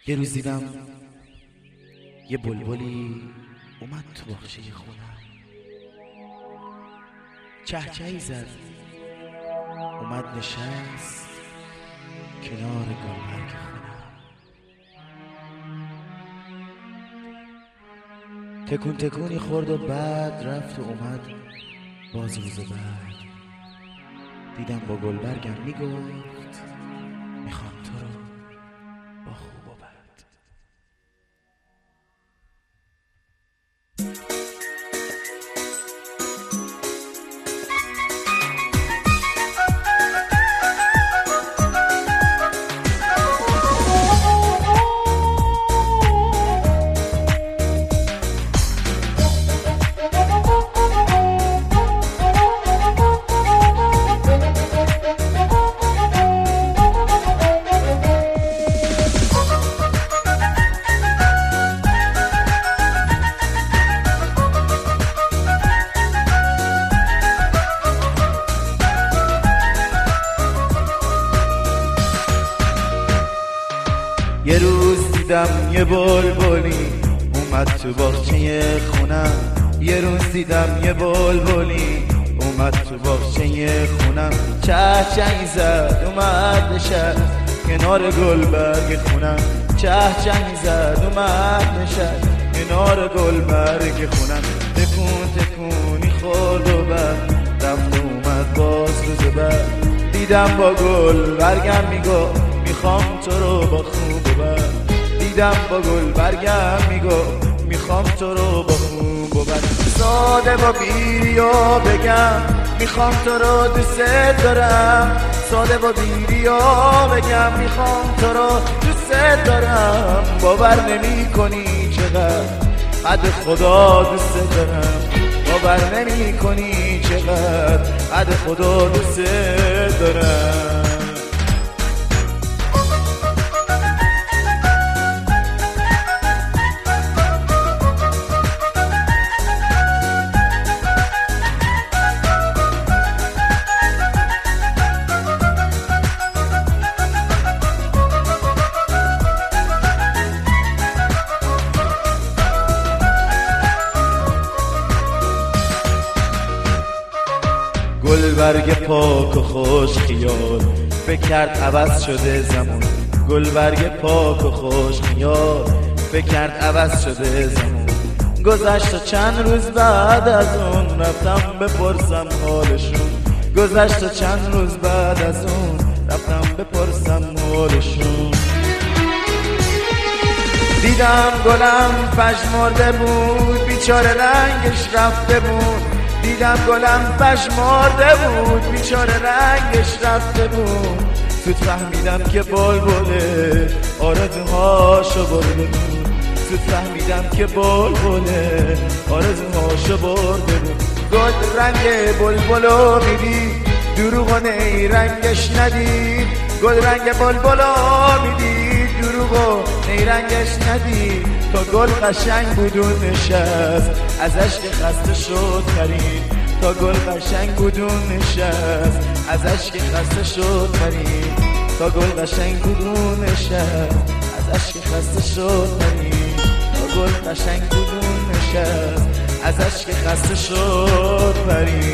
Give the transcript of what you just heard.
یه روز دیدم یه بلبلی اومد تو باغچه خونم، چهچهی زد، اومد نشست کنار گلبرگ خونم. تکون تکونی خورد و بعد رفت و اومد باز روز بعد. دیدم با گلبرگم میگفت میخوام تو رو با خوب و بد. یه روز دیدم یه بلبلی اومد تو باغچه خونم. یه روز دیدم یه بلبلی اومد تو باغچه خونم، چهچهی زد اومد نشست کنار گلبرگ خونم. چهچهی زد اومد نشست کنار گلبرگ خونم. تکون تکونی خورد و بعد رفت اومد باز روز بعد. دیدم با گلبرگم میگفت میخوام تو رو با خوب و بد. دیدم با گلبرگم میگفت میخوام تو رو با خوب و بد. ساده با بیریا بگم میخوام تو رو دوست دارم. ساده با بیریا بگم میخوام تو رو دوست دارم. باور نمی کنی چقدر قد خدا دوست دارم. باور نمی کنی چقدر قد خدا دوست دارم. گلبرگ پاک و خوش خیال فکر کرد عوض شده زمان. گلبرگ پاک و خوش خیال فکر کرد عوض شده زمان. گذشت و چند روز بعد از اون رفتم بپرسم حالشون. گذشت و چند روز بعد از اون رفتم بپرسم حالشون. دیدم گلم پژمرده بود، بیچاره رنگش رفته بود. دیدم گلم پژمرده بود، بیچاره رنگش رفته بود. زود فهمیدم که بلبله آرزوهاشو برده بود. زود فهمیدم که بلبله آرزوهاشو برده بود. گل رنگ بلبلو میدی دروغ و نیرنگش ندید. گل رنگ بلبلو میدی دروغ و نیرنگش ندید. تا گل قشنگ بود و نشست ازش که خسته شد خرید. تا گل قشنگ بود و نشست ازش که خسته شد خرید. تا گل قشنگ بود و نشست ازش که خسته شد خرید. تا گل قشنگ بود و نشست ازش که خسته شد خرید.